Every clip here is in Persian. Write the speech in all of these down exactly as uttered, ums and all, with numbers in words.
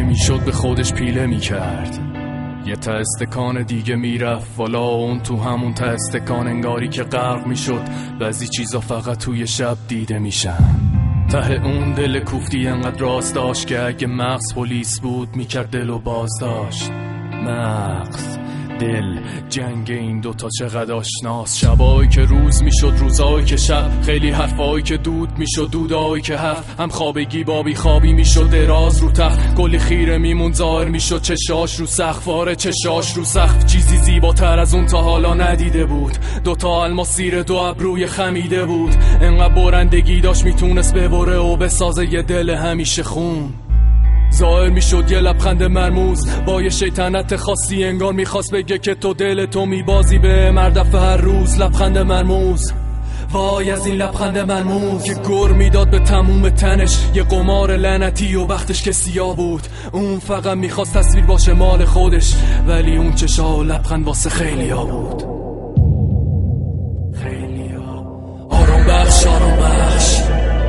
که میشد به خودش پیله میکرد. یه ته استکان دیگه میرفت والا، اون تو همون ته استکان انگاری که غرق میشد. بعضی چیزا فقط توی شب دیده میشن. ته اون دل کوفتی انقدر راست داشت که اگه مغز پلیس بود میکرد دل و باز داشت. مغز، دل، جنگ این دوتا چقدر آشناست. شبایی که روز میشد، روزایی که شب، خیلی حرفایی که دود میشد، دودایی که حرف. هم خوابگی بابی خوابی میشد، دراز رو تخت کلی خیره میمون ظاهر میشد. چشاش رو سقف، آره چشاش رو سقف. چیزی زیباتر از اون تا حالا ندیده بود. دوتا الماسیر دو ابروی خمیده بود. انقدر برندگی داشت میتونست ببره و بسازه یه دل همیشه خون. ظاهر میشد یه لبخند مرموز با یه شیطنت خاصی، انگار میخواست بگه که تو دل تو میبازی به مردف هر روز. لبخند مرموز، وای از این لبخند مرموز که گر میداد به تموم تنش. یه قمار لعنتی و وقتش که سیاه بود. اون فقط میخواست تصویر باشه مال خودش، ولی اون چشا و لبخند واسه خیلیا بود. خیلیا. آرام بخش، آرام بخش،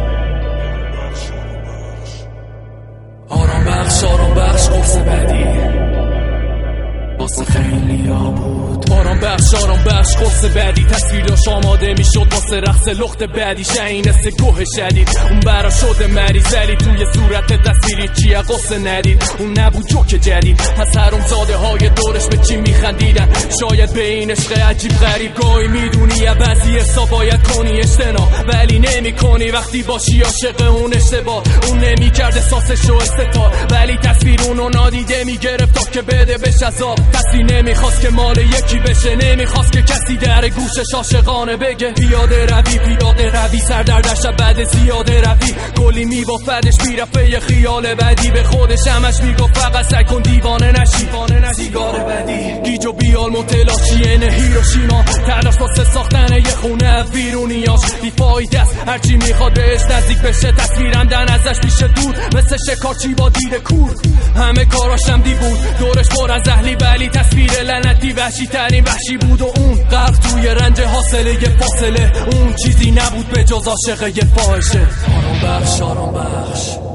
آرام بخش، آرام بخش. قرص بعدی واسه خیلیا بود. آرام بخش، آرام بخش. قرص بعدی تصویراش آماده میشد واسه رقص لخت بعدی. شاین سه گوه شدید اون برا شده مریض، ولی توی صورت تصویری چیه قصه ندید. اون نبود جوک جدید از حروم زاده های دورش به چی میخندیدن. شاید به این عشق عجیب غریب گاهی میدونی یه بعضی حساب باید کنی اجتناب، ولی نمی کنی وقتی باشی عاشق اون اشتباه. اون نمی کرد احساسشو استثار، ولی تصویر اونو نادیده میگرفت تا که بده بهش عذاب. تصویر نمیخواست که مال یکی بشه، نمیخواست که کسی در گوشش عاشقانه بگه پیاده روی، پیاده روی، سر در دشت بعد زیاده روی. کلی میبافتش میرفه یه خیال بدی، به خودش همش میگفت فقط سعی کن دیوانه نشی. سیگار بدی، گیج و بیال متلاشی نه هیروشیما. تلاش واسه ساختن یه خونه از بیرونیاش بیفایده است. هرچی میخواد بهش نزدیک بشه تصویرم دن ازش پیش دور، مثل شکارچی با دید کور. همه کاراش عمدی بود، دورش پر از اهلی، ولی تصویر لعنتی وحشی ترین وحشی بود. و اون غرق توی رنج حاصله یه فاصله، اون چیزی نبود به جز عاشق یه فاحشه. آرام بخش، آرام بخش.